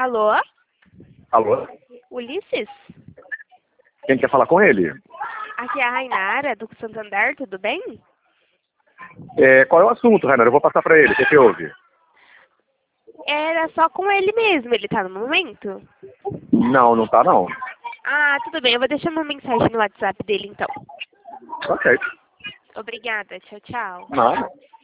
Alô? Alô? Ulisses? Quem quer falar com ele? Aqui é a Rainara, do Santander, tudo bem? Qual é o assunto, Rainer? Eu vou passar para ele. O que houve? Era só com ele mesmo, ele tá no momento? Não, não tá não. Ah, tudo bem, eu vou deixar uma mensagem no WhatsApp dele então. Ok. Obrigada, tchau, tchau. Nada.